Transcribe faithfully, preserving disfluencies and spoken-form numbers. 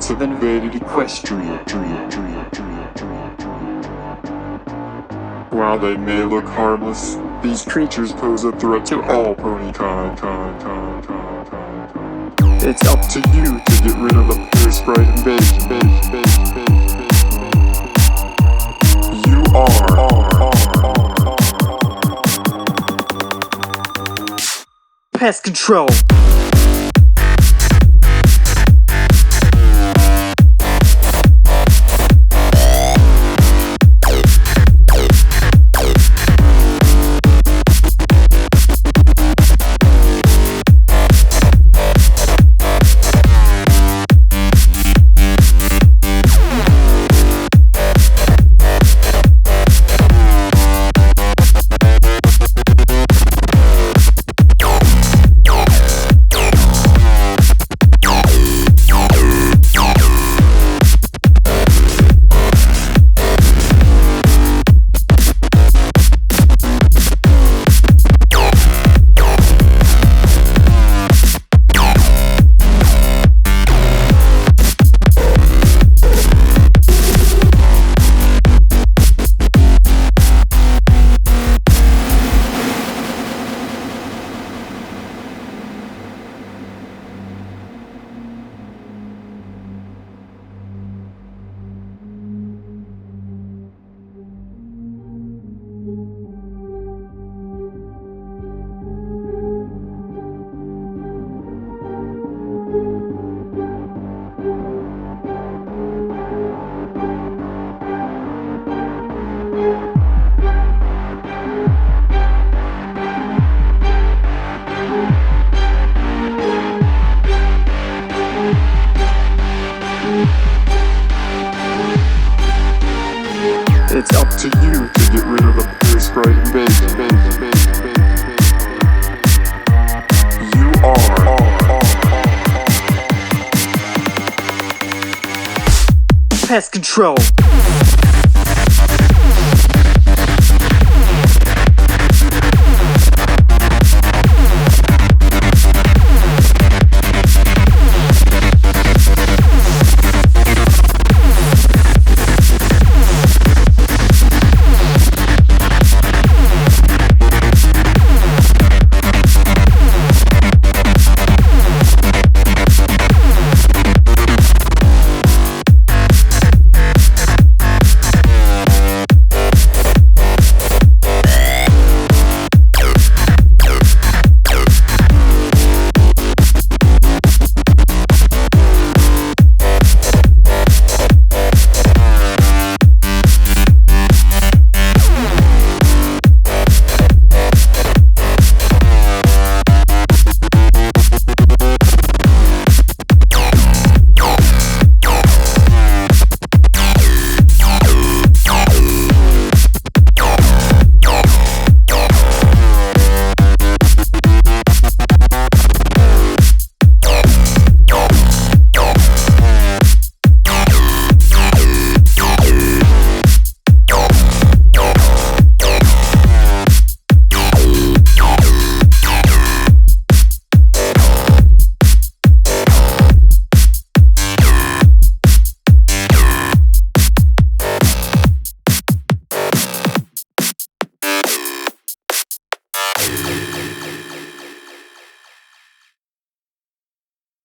pirates have invaded Equestria. While they may look harmless, these creatures pose a threat to all ponykind. It's up to you to get rid of the Parasprite invasion. You are Pest Control. It's up to you to get rid of the Parasprite invasion. You are Pest Control.